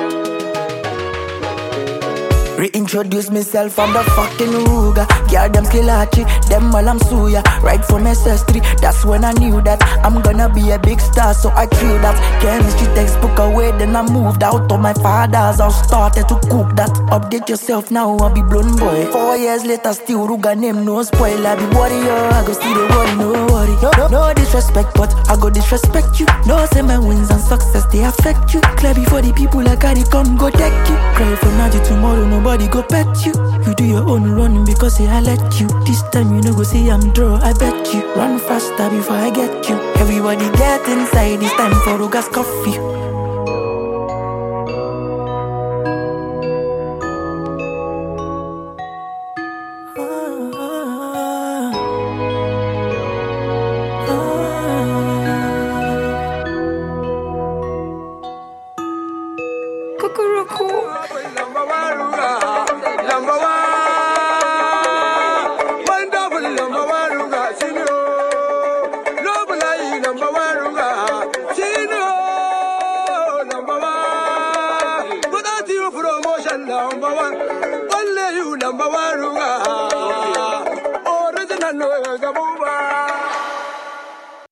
Reintroduce myself, I'm the fucking Ruger. Girl, them Skillachi, them all I'm Suya. Right from SS3, that's when I knew that I'm gonna be a big star, so I threw that chemistry textbook away. Then I moved out of my father's house, started to cook that. Update yourself now, I'll be blown boy. 4 years later, still Ruger name, no spoil. I be warrior, I go still the worry, no worry. No disrespect, but I go disrespect you. No say my wins and success, they affect you. Clear before the people I carry come go deck you. Cry for magic tomorrow, nobody go pet you. You do your own running because say I let you. This time you know go see I'm draw, I bet you. Run faster before I get you. Everybody get inside, it's time for Ruger's coffee. Number one, only you number one, original no